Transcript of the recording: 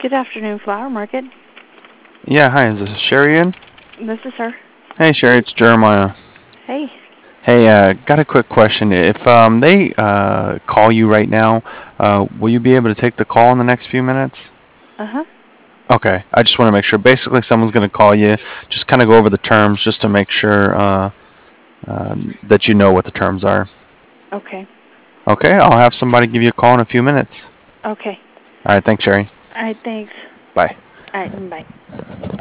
Good afternoon, Flower Market. Yeah, hi, is this Sherry in? This is her. Hey, Sherry, it's Jeremiah. Hey. Hey, got a quick question. If they call you right now, will you be able to take the call in the next few minutes? Uh-huh. Okay, I just want to make sure. Basically, someone's going to call you, just kind of go over the terms just to make sure that you know what the terms are. Okay. Okay, I'll have somebody give you a call in a few minutes. Okay. All right, thanks, Sherry. All right, thanks. Bye. All right, bye.